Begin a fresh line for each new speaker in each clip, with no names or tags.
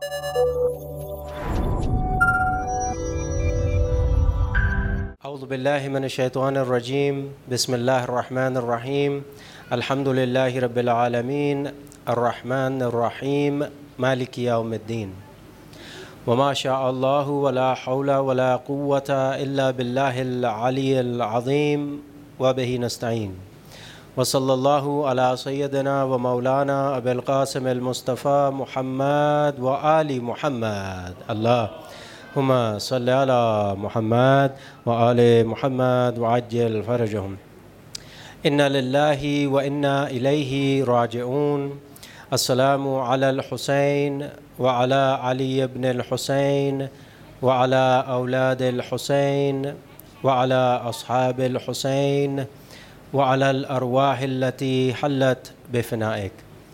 أعوذ بالله من الشيطان الرجيم بسم الله الرحمن الرحيم الحمد لله رب العالمين الرحمن الرحيم مالك يوم الدين وما شاء الله ولا حول ولا قوة إلا بالله العلي العظيم وبه نستعين وصلى الله على سيدنا ومولانا أبي القاسم المصطفى محمد وآل محمد اللهم صل على محمد وآل محمد وعجل فرجهم إنا لله وإنا إليه راجعون السلام على الحسين وعلى علي بن الحسين وعلى أولاد الحسين وعلى أصحاب الحسين وعلى الأرواح التي حلت بفنائك.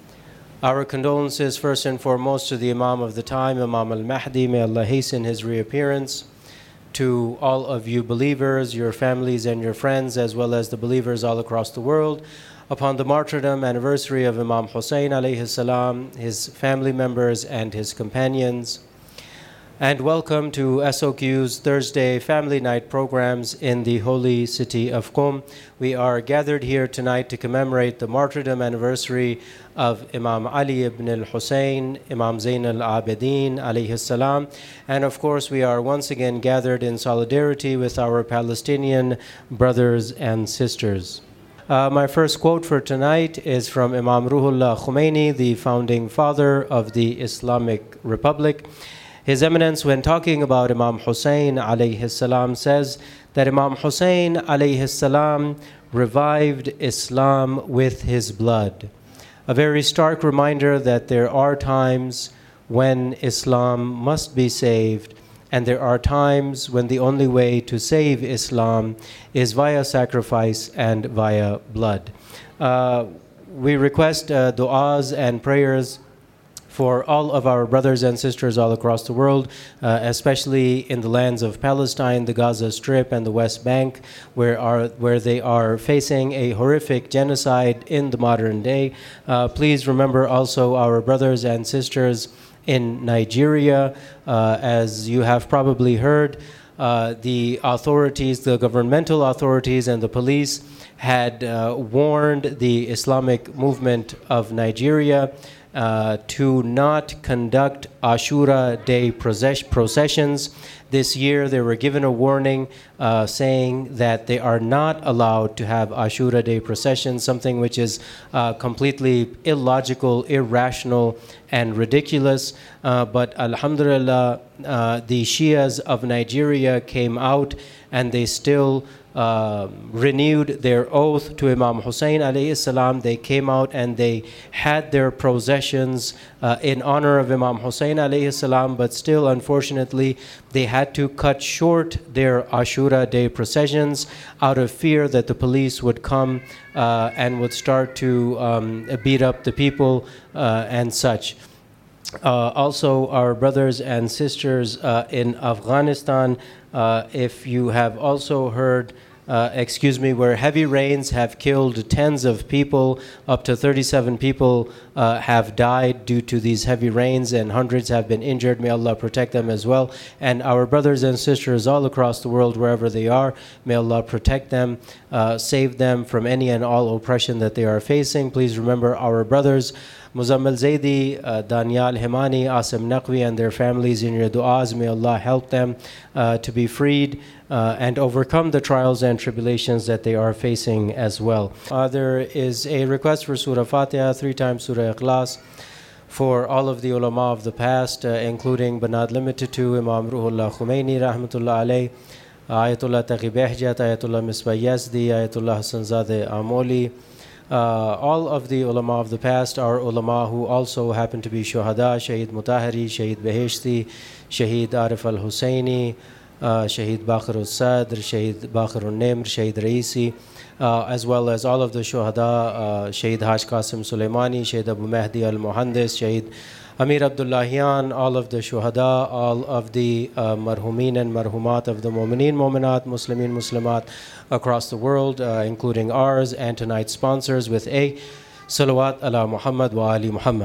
Our condolences first and foremost to the Imam of the time, Imam al-Mahdi. May Allah hasten his reappearance. To all of you believers, your families and your friends, as well as the believers all across the world, upon the martyrdom anniversary of Imam Hussein alayhi salam, his family members and his companions. And welcome to SOQ's Thursday Family Night programs in the holy city of Qom. We are gathered here tonight to commemorate the martyrdom anniversary of Imam Ali ibn al-Hussein, Imam Zain al-Abidin alayhi salam. And of course, we are once again gathered in solidarity with our Palestinian brothers and sisters. My first quote for tonight is from Imam Ruhullah Khomeini, the founding father of the Islamic Republic. His Eminence, when talking about Imam Hussein alayhi salam, says that Imam Hussein alayhi salam revived Islam with his blood. A very stark reminder that there are times when Islam must be saved, and there are times when the only way to save Islam is via sacrifice and via blood. We request du'as and prayers for all of our brothers and sisters all across the world, especially in the lands of Palestine, the Gaza Strip, and the West Bank, where they are facing a horrific genocide in the modern day. Please remember also our brothers and sisters in Nigeria. As you have probably heard, the authorities, the governmental authorities and the police had warned the Islamic movement of Nigeria to not conduct Ashura Day processions. This year they were given a warning saying that they are not allowed to have Ashura Day processions, something which is completely illogical, irrational, and ridiculous. But Alhamdulillah, the Shias of Nigeria came out and they still renewed their oath to Imam Hussein alayhi salam. They came out and they had their processions in honor of Imam Hussein alayhi salam, but still, unfortunately, they had to cut short their Ashura Day processions out of fear that the police would come and would start to beat up the people and such. Also, our brothers and sisters in Afghanistan, if you have also heard, where heavy rains have killed tens of people, up to 37 people have died due to these heavy rains, and hundreds have been injured. May Allah protect them as well. And our brothers and sisters all across the world, wherever they are, may Allah protect them, save them from any and all oppression that they are facing. Please remember our brothers Muzammil Zaidi, Danial Himani, Asim Naqvi, and their families in your du'as. May Allah help them to be freed and overcome the trials and tribulations that they are facing as well. There is a request for Surah Fatiha, 3 times Surah Ikhlas, for all of the ulama of the past, including but not limited to Imam Ruhullah Khomeini, Rahmatullah alayh, Ayatollah Taqi Behjat, Ayatollah Misbah Yazdi, Ayatollah Hassanzadeh Amoli, all of the ulama of the past are ulama who also happen to be shuhada, Shaheed Mutahari, Shaheed Beheshti, Shaheed Arif al-Husseini, Shaheed Baqir al-Sadr, Shaheed Baqir al-Nimr, Shaheed Raisi, as well as all of the shuhada, Shaheed Haj Qasim Sulaimani, Shaheed Abu Mahdi al-Muhandis, Shaheed Amir Abdullahian, all of the shuhada, all of the marhumin and marhumat of the mu'mineen, mu'minat, muslimin, muslimat across the world, including ours and tonight's sponsors, with a salawat ala Muhammad wa ali Muhammad.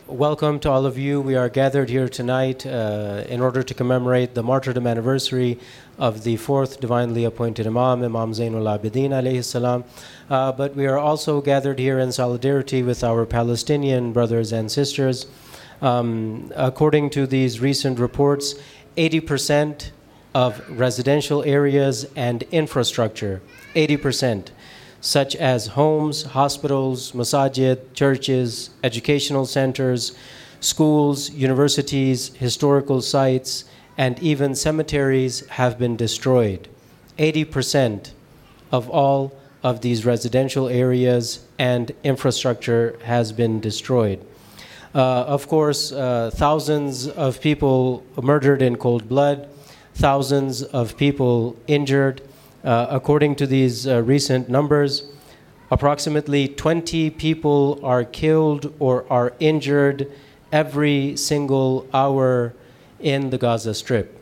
welcome to all of you. We are gathered here tonight in order to commemorate the martyrdom anniversary of the fourth divinely appointed Imam, Imam Zainul Abidin alayhi salam. But we are also gathered here in solidarity with our Palestinian brothers and sisters. According to these recent reports, 80% of residential areas and infrastructure, 80%, such as homes, hospitals, masajid, churches, educational centers, schools, universities, historical sites, and even cemeteries have been destroyed. 80% of all of these residential areas and infrastructure has been destroyed. Of course, thousands of people murdered in cold blood, thousands of people injured. According to these recent numbers, approximately 20 people are killed or are injured every single hour in the Gaza Strip.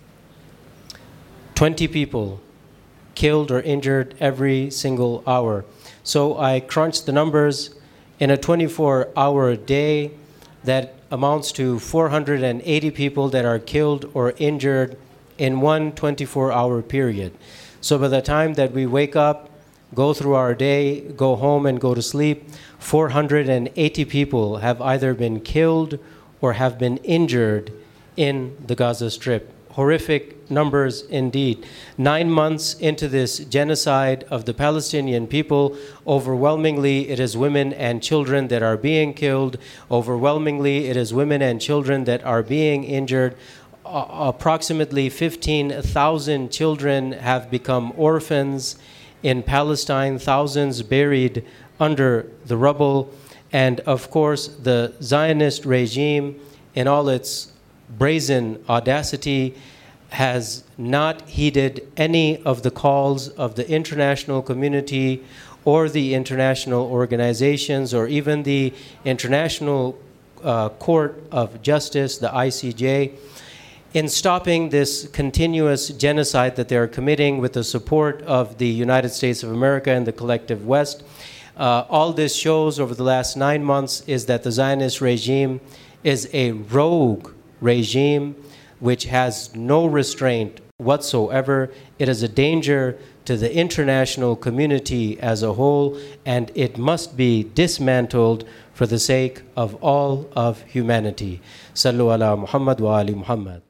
20 people killed or injured every single hour. So I crunched the numbers. In a 24-hour day, that amounts to 480 people that are killed or injured in one 24-hour period. So by the time that we wake up, go through our day, go home and go to sleep, 480 people have either been killed or have been injured in the Gaza Strip. Horrific numbers indeed. 9 months into this genocide of the Palestinian people, overwhelmingly it is women and children that are being killed. Overwhelmingly it is women and children that are being injured. Approximately 15,000 children have become orphans in Palestine, thousands buried under the rubble. And of course, the Zionist regime, in all its brazen audacity, has not heeded any of the calls of the international community or the international organizations or even the International Court of Justice, the ICJ, in stopping this continuous genocide that they are committing with the support of the United States of America and the collective West. All this shows over the last 9 months is that the Zionist regime is a rogue regime which has no restraint whatsoever. It is a danger to the international community as a whole, and it must be dismantled for the sake of all of humanity. Sallu ala Muhammad wa ali Muhammad.